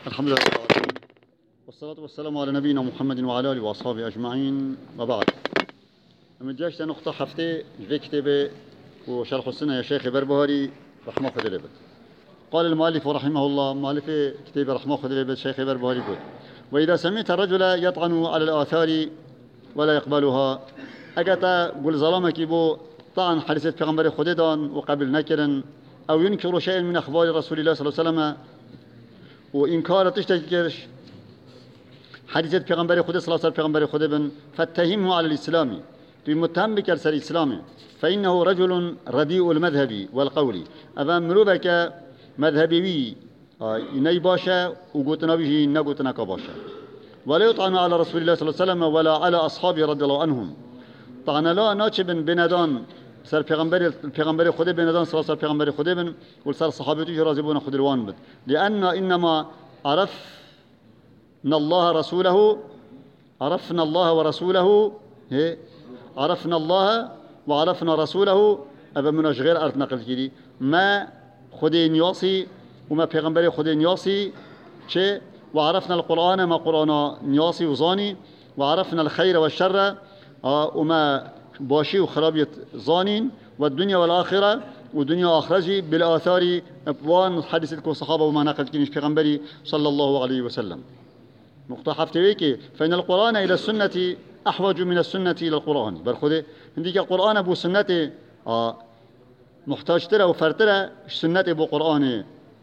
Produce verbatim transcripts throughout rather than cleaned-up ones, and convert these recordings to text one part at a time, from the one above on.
الحمد لله والصلاة والسلام على نبينا محمد وعلى آله وأصحابه أجمعين وبعد. من جاشت نقطة حفتة في كتابه وشرح السنة يا شيخ بربهاري رحمه الله. قال المؤلف رحمه الله مؤلف كتاب رحمه الله شيخ بربهاري قال: وإذا سمعت الرجل يطعن على الآثار ولا يقبلها أجتا قل ظلامك بو طعن حديث پیغمبر خوددان وقبل نكرن أو ينكر شيء من أخبار رسول الله صلى الله عليه وسلم وإنكار تشتكرش حديث پیغمبر خود صلى الله عليه وسلم پیغمبر خود بن فاتهمه على الإسلام بمتهم بكر سر الإسلام فإنه رجل رديء المذهب والقول أبا مروبك مذهبي إني باشا وقوتنا به نقوتنا كباشا ولا يطعن على رسول الله صلى الله عليه وسلم ولا على أصحابه رضي الله عنهم طعن لا ناتشبن بندان سر پیغمبر پیغمبر خود بندان صلى الله عليه وسلم پیغمبر خود بن والسر صحابته راضبون خود الوان بد لأن إنما عرف إن الله رسوله عرفنا الله ورسوله هي عرفنا الله وعرفنا رسوله أبا مناش غير أرض نقل كذي ما خدين ياسي وما پیغمبر خدين ياسي شيء وعرفنا القرآن ما قرآن ياسي وزاني وعرفنا الخير والشر وما باشي وخرابية زانين والدنيا والآخرة والدنيا آخرجي بالآثار أبوان حديثة الصحابة وما نقل كنيش پیغمبري صلى الله عليه وسلم. نقطة حفتويك فإن القرآن إلى السنة أحوج من السنة إلى القرآن برخده عندك القرآن أبو سنة آه محتاج ترى وفرترى سنة أبو قرآن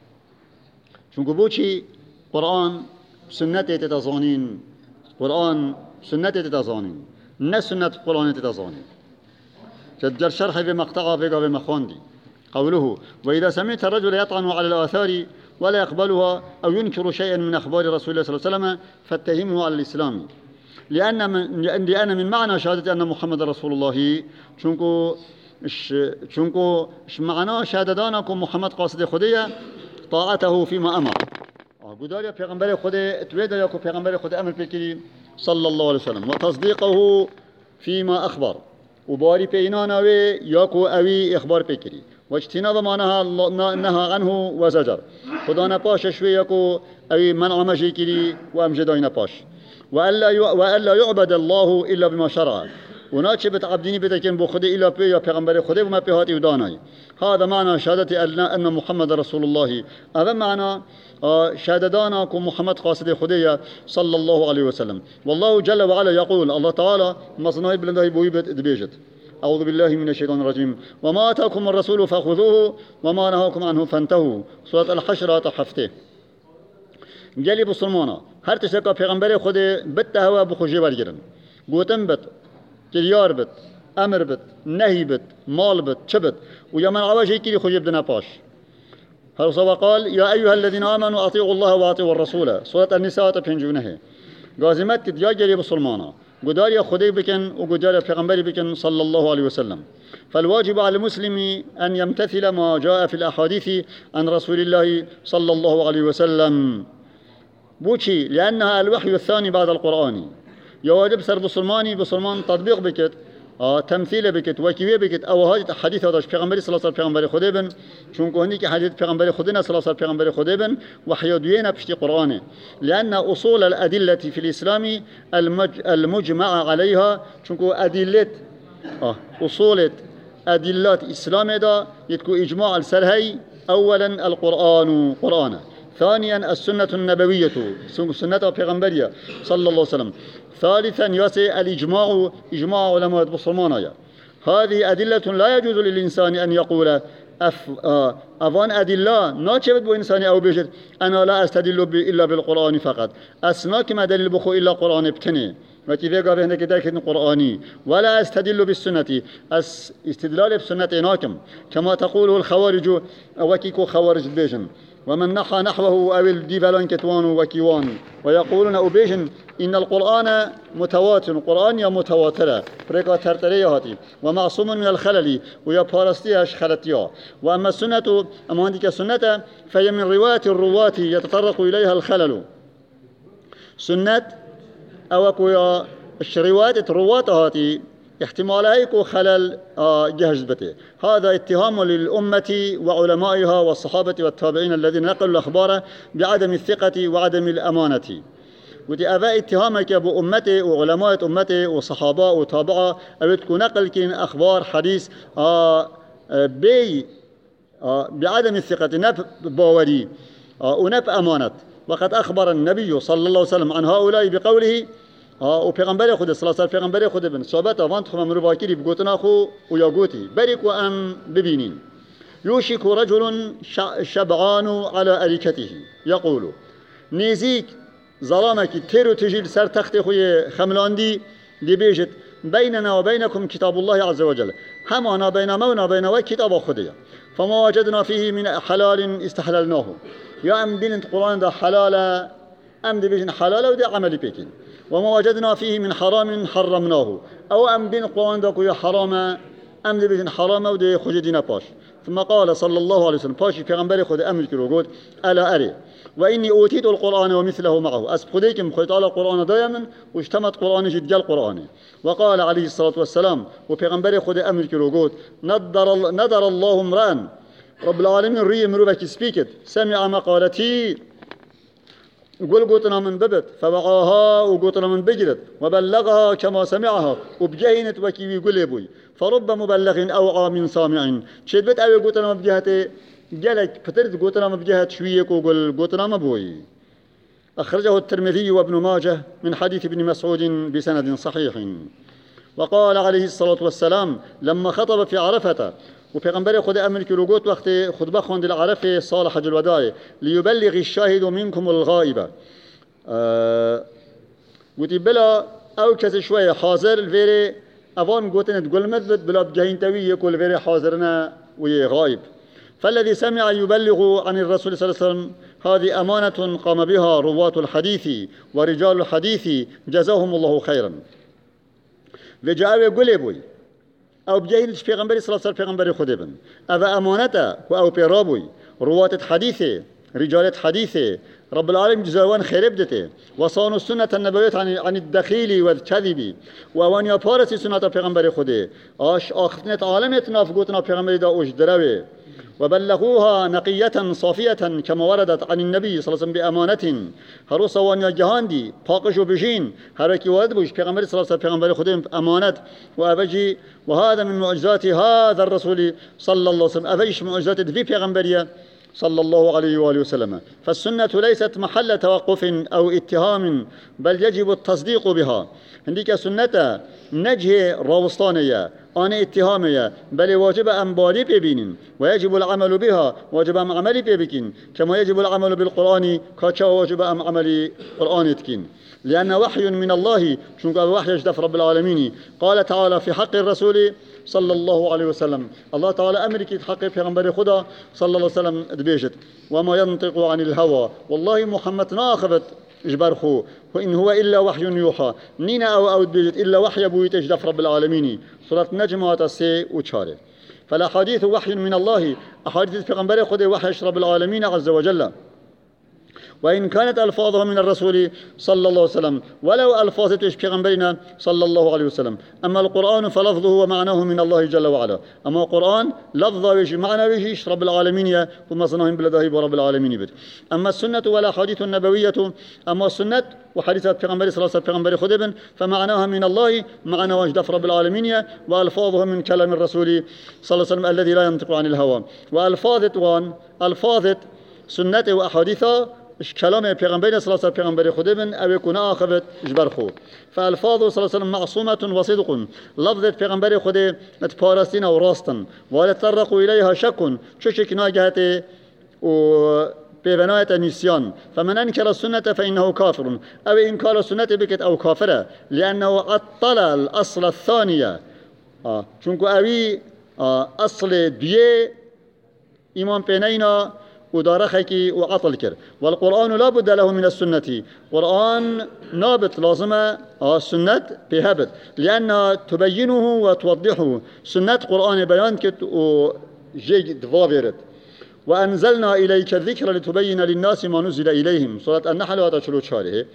شو قبوشي قرآن سنة تتزانين قرآن سنة تتزانين نه سنة قرآن تتزانين جدر شرح بمقطع بقى بمخواندي قوله وإذا سمعت الرجل يطعن على الآثار ولا يقبلها أو ينكر شيئا من أخبار رسول الله صلى الله عليه وسلم فاتهمه على الإسلام لأن من لأن من معنى شهادة أن محمد رسول الله شنكو شنكو معنى شهادتانكم محمد قاصد خدية طاعته فيما أمر قدر پیغمبر خود اتوید یا کو پیغمبر خود امر بکری صلى الله عليه وسلم وتصديقه فيما أخبر وباري بينان أوي ياكو أوي إخبار بكري واجتناب ما نهى نهى عنه وزجر خدانا باش شوي ياكو أوي منع مجي كري وأمجدين باش وألا وألا يعبد الله إلا بما شرع وناتشبت عبديني بتكن بخده إلا بي يا پیغمبر خده وما بهاتي وداناي هذا معنى شهادة أن محمد رسول الله هذا معنى شهادتانكم محمد قاصد خدية صلى الله عليه وسلم والله جل وعلا يقول الله تعالى مصنعي بلنده بويبت دبيجت أعوذ بالله من الشيطان الرجيم وما أتاكم الرسول فخذوه وما نهاكم عنه فانتهوا سورة الحشر تحفته جالي بسلمانا هر تشكا پیغمبر خده بت هوا بخوشي برگرن گوتن بت كريار بت أمر بت نهي بت مال بت چبت ويا من عواجه كري خوشي بدنا باش فرصوا قال يا أيها الذين آمنوا أطيعوا الله وأطيعوا الرسول سورة النساء تبنجونه قازمت كد يا جري بسلمانا قدار يا خدي بكن وقدار يا پیغمبر بكن صلى الله عليه وسلم فالواجب على المسلم أن يمتثل ما جاء في الأحاديث عن رسول الله صلى الله عليه وسلم بوشي لأنها الوحي الثاني بعد القرآن يواجب سر بسلماني بسلمان تطبيق بكت آه تمثيل بكت وكيوه بكت او هذا حديث هذا پیغمبر صلى الله عليه وسلم پیغمبر خدا بن چون که هنیک حدیث پیغمبر خدا صلى الله عليه وسلم پیغمبر خدا بن وحي دوينا بشتي قرآن لأن أصول الأدلة في الإسلام المج المجمع عليها چون که أدلة آه أصول أدلات إسلام دا يتكو إجماع السرهي أولا القرآن قرآن ثانيا السنة النبوية سنة پیغمبرية صلى الله عليه وسلم ثالثا يسي الإجماع إجماع علماء المسلمين هذه أدلة لا يجوز للإنسان أن يقول أف أفان أدلة ناتشبت بإنسان أو بيجد أنا لا أستدل إلا بالقرآن فقط أسناك ما دليل بخو إلا قرآن بتني وكذا قال هناك ذلك قرآني ولا أستدل بالسنة استدلال بالسنة ناكم كما تقوله الخوارج وكيكو خوارج بيجن ومن نحى نحوه أو الديفالان كتوان وكيوان ويقولون أبيجن إن القرآن متواتر القرآن يا متواترة بريكا ترترية هاتي ومعصوم من الخلل ويا بارستيهش خلتيا وأما السنة أما عندك السنة فهي من رواية الرواة يتطرق إليها الخلل سنة أو كويا رواية الرواة هاتي احتمال هيك وخلل جهز بته. هذا اتهام للأمة وعلمائها والصحابة والتابعين الذين نقلوا الأخبار بعدم الثقة وعدم الأمانة. ودي أبا اتهامك أبو أمته وعلماء أمته وصحابة وتابعة أبتكو نقل كين أخبار حديث آه بي آه بعدم الثقة نب باوري آه ونب أمانة. وقد أخبر النبي صلى الله عليه وسلم عن هؤلاء بقوله آه وبيغمبر خود صلى الله عليه وسلم بيغمبر خود بن صحبت أفانت خم مروباكيري بقوتنا خو وياقوتي بريك وأم ببينين يوشك رجل شبعان على أريكته يقول نيزيك ظلامك تيرو تجيل سر تخت خوي خملاندي دي بيجت بيننا وبينكم كتاب الله عز وجل همانا بيننا وبين كتاب خديا فما وجدنا فيه من حلال استحللناه يا أم بين القرآن ده حلالا أم دي بيجن حلالا ودي عملي بيكين وما وجدنا فيه من حرام حرمناه أو أم بين القرآن ده كوي حرام أم دي بيجن حرام ودي خجدنا باش. ثم قال صلى الله عليه وسلم باشي پیغمبر خود امر كيلو قلت ألا أري وإني أوتيت القرآن ومثله معه أسب خديكم خيط على القرآن دائما واجتمت قرآن جد جل قرآن. وقال عليه الصلاة والسلام وپیغمبر خود امر كيلو قلت ندر, ندر الله امرأ رب العالمين ري مروبك سبيكت سمع مقالتي قل قلتنا من ببت فوعاها وقلتنا من بجرت وبلغها كما سمعها وبجهنت وكي يقول يبوي فرب مبلغ أوعى من سامع شدبت أوي قلتنا مبجهت جلك فترت قلتنا مبجهت شويك وقل قلتنا مبوي. أخرجه الترمذي وابن ماجه من حديث ابن مسعود بسند صحيح. وقال عليه الصلاة والسلام لما خطب في عرفة وبيغمبر خود امر كيلو قلت وقت خطبه خوند العرفه صالح حج الوداع ليبلغ الشاهد منكم الغائب أه ودي بلا او كذا شويه حاضر الفيري افان قلت تقول مدبت بلا بجاين توي يقول فيري حاضرنا وي غائب. فالذي سمع يبلغ عن الرسول صلى الله عليه وسلم هذه امانه قام بها رواه الحديث ورجال الحديث جزاهم الله خيرا. وجاء يقول ابوي أو بجاهلش پیغمبر صلى الله عليه وسلم پیغمبر خود بن أو أمانته أو پیرابوي رواة حديثه رجالة حديثه رب العالمين جزاوان خير بدته وصانوا السنة النبوية عن عن الدخيل والكذب وأوان يا بارسي سنة پیغمبر خوده آش آخرتنت عالمت نافقوتنا پیغمبر دا اوش دروه وبلغوها نقية صافية كما وردت عن النبي صلى الله عليه وسلم بأمانة هروس وانيا جهاندي باقش وبجين هركي وارد بوش پیغمبر صلى الله عليه وسلم پیغمبر خودم أمانة وأبجي وهذا من معجزات هذا الرسول صلى الله عليه وسلم أبجيش معجزات في پیغمبرية صلى الله عليه وآله وسلم. فالسنة ليست محل توقف أو اتهام بل يجب التصديق بها. عندك سنة نجه راوستانية أنا اتهامية بل واجب أن بالي ببين ويجب العمل بها واجب أن عملي ببكين كما يجب العمل بالقرآن كاتشا واجب أن عملي قرآن تكين لأن وحي من الله شنك وحي يجدف رب العالمين. قال تعالى في حق الرسول صلى الله عليه وسلم الله تعالى أمريكي حق پیغمبر خدا صلى الله عليه وسلم دبيجت وما ينطق عن الهوى والله محمد ناخبت جبرخو وإن هو إلا وحي يوحى نينا أو أو دبيجت إلا وحي بويت يجدف رب العالمين. سورة نجم وتسي وشاره. فالأحاديث وحي من الله أحاديث پیغمبر خدا وحي رب العالمين عز وجل وإن كانت ألفاظها من الرسول صلى الله عليه وسلم ولو ألفاظته پیغمبرنا صلى الله عليه وسلم. أما القرآن فلفظه ومعناه من الله جل وعلا. أما القرآن لفظه ويش معنى ويش رب العالمين وما صنعهم بلده ورب العالمين بد. أما السنة والأحاديث النبوية أما السنة وحديثات پیغمبر صلى الله عليه وسلم پیغمبر خود بن فمعناها من الله معنى وجدف رب العالمين وألفاظها من كلام الرسول صلى الله عليه وسلم الذي لا ينطق عن الهوى. وألفاظت وان ألفاظت سنة وأحاديثها كلام پیغمبر صلى الله عليه وسلم پیغمبر خود بن او يكون آخبت جبرخو. فالفاظه صلى الله عليه وسلم معصومة وصدق لفظة پیغمبر خود متپارستين و راستن ولا تطرقوا إليها شك شو شك ناجهته و ببناية نسيان. فمن أنكر السنة فإنه كافر أو إنكار السنة بكت أو كافرة لأنه عطل الأصل الثانية آه. چونكو أوي آه. أصل بيه إيمان بينينا ودارخكي وعطل كر. والقرآن لا بد له من السنة. قرآن نابت لازمة السنة بهبت لأنها تبينه وتوضحه. سنة قرآن بيان كت وجيد ضابرت. وأنزلنا إليك الذكر لتبين للناس ما نزل إليهم. سورة النحل وتشلو شاره.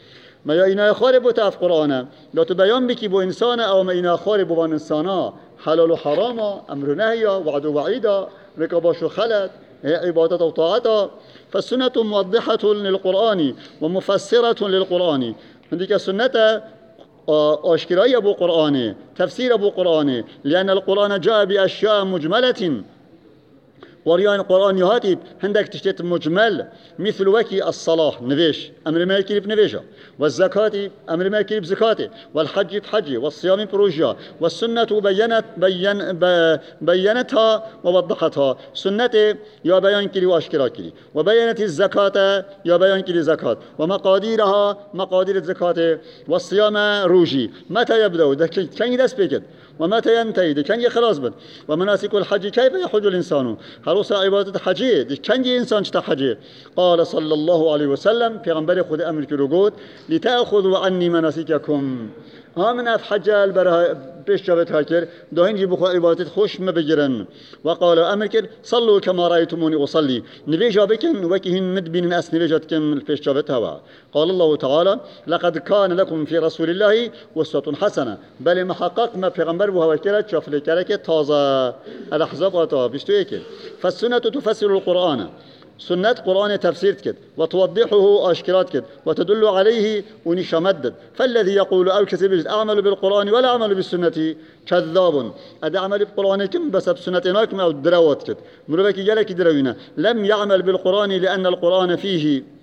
ما يا إنا خارب وتعرف قرآن لا تبيان بكي بو إنسان أو ما إنا خارب وبان إنسانا حلال وحرام أمر نهي وعد وعيدا ركباش وخلت عبادة وطاعة. فالسنة موضحة للقرآن ومفسرة للقرآن. عندك السنة أشكرية أبو قرآن تفسير أبو قرآن، لأن القرآن جاء بأشياء مجملة وريان القرآن يهاتي عندك تشتت مجمل مثل وكي الصلاة نفيش أمر ما يكرب نفيشة، والزكاة أمر ما يكرب زكاته، والحج بحجه، والصيام بروجها، والسنة بينت بين بينتها ووضحتها. سنة يا بيان كلي وأشكرا كلي، وبينت الزكاة يا بيان كلي زكاة، ومقاديرها مقادير الزكاة، والصيام روجي متى يبدأ ده كان يدرس بكت ومتى ينتهي ده كان يخلص بد، ومناسك الحج كيف يحج الإنسان هروس عبادة حجية دي كان إنسان تحجي. قال صلى الله عليه وسلم في غنبري خذ أمر كروجود لتأخذوا عني مناسككم. آمنا في حج البره بيش جابت هاكر دهين جيبوا خو عبادة خوش ما بجرن. وقال أمركر صلوا كما رأيتموني أصلي نبي جابكن وكهن مدبين الناس نبي جاتكن بيش جابت هوا. قال الله تعالى لقد كان لكم في رسول الله أسوة حسنة، بل ما حقق ما في غنبر وهو كلا شاف لكلك تازة الأحزاب وطا بيشتويك. فالسنة تفسر القرآن، سنة قرآن تفسير كد وتوضحه أشكرات كد وتدل عليه ونشمدد. فالذي يقول أو كسب أعمل بالقرآن ولا أعمل بالسنة كذاب. أدى أعمل بالقرآن كم بس بسنتناكم أو الدراوات كد مروبك جالك دروينا لم يعمل بالقرآن لأن القرآن فيه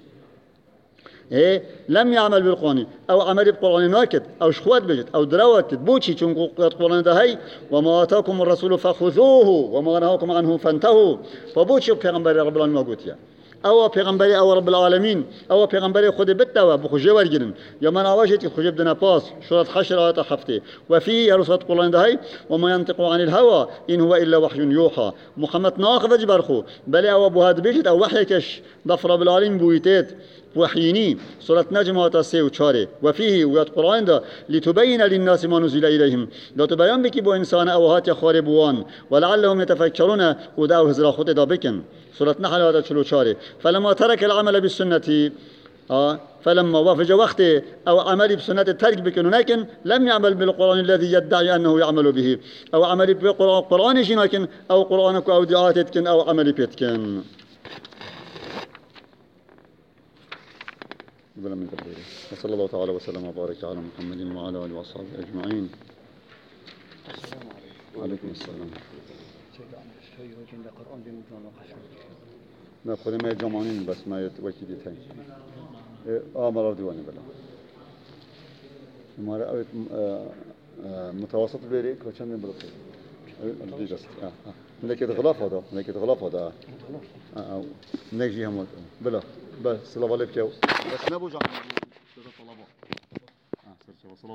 إيه لم يعمل بالقرآن أو عمل بالقرآن ناكد أو شخوات بجد أو دراوات بوشي چون القرآن ده هي وما آتاكم الرسول فخذوه وما نهاكم عنه فانتهوا. فبوشي بيغمبر رب العالمين موجود أو بيغمبر أو رب العالمين أو بيغمبر خد بتوا بخجي ورجن يا من عواجت خجي بدنا باس شرط حشر آيات حفتي وفي رسول القرآن ده هي وما ينطق عن الهوى إن هو إلا وحي يوحى. محمد ناخذ جبرخو بل أو أبو هاد بيجت أو وحي كش ضفر رب العالمين بويتات وحيني سورة نجم وتسي وشاري وفيه ويات قرآن ده لتبين للناس ما نزل إليهم لا تبين بك بو إنسان أو هات خاربوان ولعلهم يتفكرون وداو هزرا خط دا بكن. سورة نحل هذا شلو شاري. فلما ترك العمل بالسنة آه فلما وافج وقته أو عمل بسنة الترك بكن لكن لم يعمل بالقرآن الذي يدعي أنه يعمل به أو عمل بالقرآن جناكن أو قرآنك أو دعاتتكن أو عمل بيتكن. بلا من تبديله. وصلى الله تعالى وسلم وبارك على محمد وعلى آله وصحبه أجمعين. السلام عليكم. وعليكم السلام. لا خذ ما يجمعونين بس ما يتوكيد تاني. آه مرة ديواني بلا. مرة متوسط بيريك وكم من بلطي. الديجس. آه آه. ملك يتغلاف هذا. ملك يتغلاف هذا. آه آه. ملك جيها مود. بلا. بس سلام عليكم. بس نبوج عن.